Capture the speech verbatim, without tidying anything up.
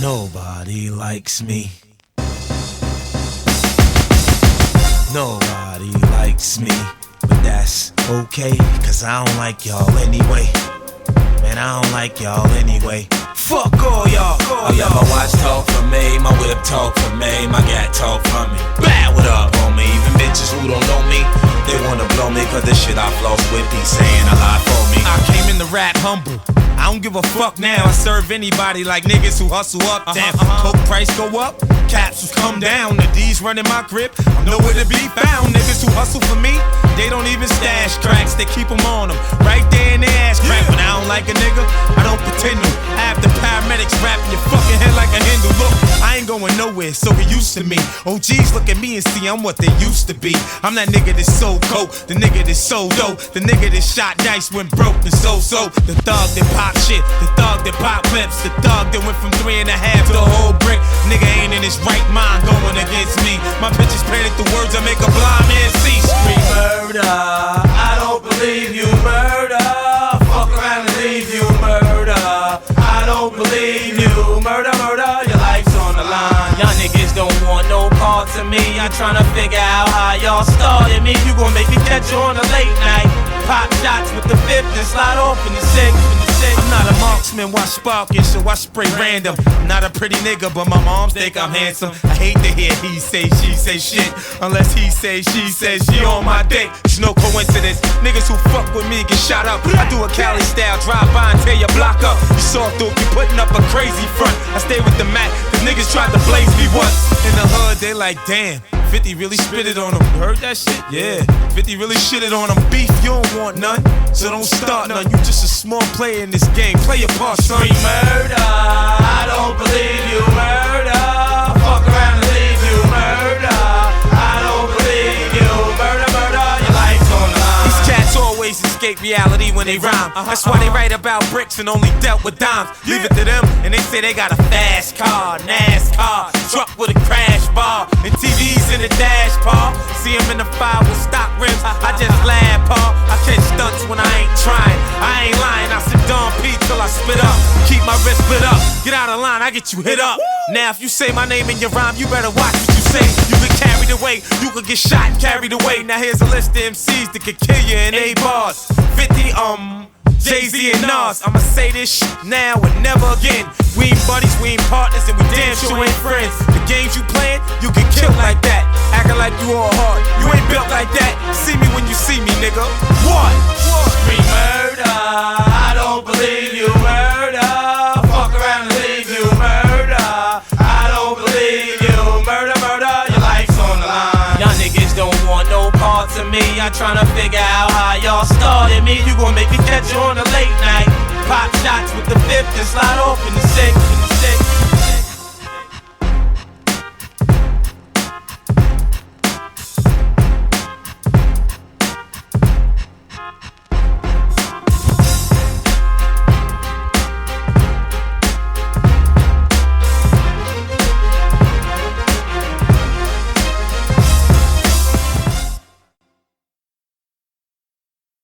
Nobody likes me. Nobody likes me. But that's okay, cause I don't like y'all anyway. Man, I don't like y'all anyway. Fuck all y'all. Oh yeah, my watch talk for me, my whip talk for me, my gat talk for me. Bad, what up, homie? Even bitches who don't know me, they wanna blow me, cause the shit I floss with be saying a lot for me. I came in the rap humble, I don't give a fuck now. I serve anybody like niggas who hustle up. Damn, uh-huh, uh-huh. Coke price go up, capsules come down. The D's running my grip, I'm nowhere to be found. Niggas who hustle for me, they don't even stash cracks, they keep them on them, right there in their ass crack. When I don't like a nigga, I don't pretend to. I have the paramedics wrapping your fucking head like a Hindu. Look, I ain't going nowhere, so he used to me. O Gs look at me and see I'm what they used to be. I'm that nigga that sold coke, the nigga that sold dope, the nigga that shot dice when broke and so-so. The thug that pop shit, the thug that pop clips, the thug that went from three and a half to a whole brick. Nigga ain't in his right mind going against me. My bitches painted the words that make a blind man see. Scream murder, I don't believe you, murder. Fuck around and leave you, murder. I don't believe you, murder, murder. Your life's on the line. Y'all niggas don't want no parts of me. I'm tryna figure out how y'all started me. You gon' make me catch you on a late night. Pop shots with the fifth and slide off in the sixth. I'm not a marksman, why sparking, so I spray random. I'm not a pretty nigga, but my moms think I'm handsome. I hate to hear he say, she say shit, unless he say, she says she on my dick. It's no coincidence, niggas who fuck with me get shot up. I do a Cali style, drive by and tear your block up. You saw through, you putting up a crazy front. I stay with the Mac, the niggas tried to blaze me once. In the hood, they like, damn, fifty really spit it on him. You heard that shit? Yeah, fifty really shitted on him. Beef, you don't want none, so don't start none. You just a small player in this game, play your part, son. Scream murder, I don't believe you, murder. Fuck around and leave you, murder. I don't believe you, murder, murder. Your life's on the line. These cats always escape reality when they rhyme. That's why they write about bricks and only dealt with dimes. Leave it to them, and they say they got a fast car, NASCAR, truck with a crash bar, and T Vs in the dash, paw. See him in the fire with stock rims, I just laugh, paw. I catch stunts when I ain't trying, I ain't lying. I sit Don P till I spit up, keep my wrist split up. Get out of line, I get you hit up. Now if you say my name in your rhyme, you better watch what you say. You get carried away, you could get shot and carried away. Now here's a list of M Cs that could kill you in eight bars. fifty, um, Jay-Z and Nas. I'ma say this shit now and never again. We ain't buddies, we ain't partners, and we damn sure ain't friends. The games you playing, you get killed like that. Acting like you all hard, you ain't built like that. See me when you see me, nigga. What? Scream murder, I don't believe you, murder. Fuck around and leave you, murder. I don't believe you, murder, murder. Your life's on the line. Y'all niggas don't want no parts of me. I'm tryna figure out how y'all started me. You gon' make me catch you on a late night. Pop shots with the fifth and slide off in the sixth.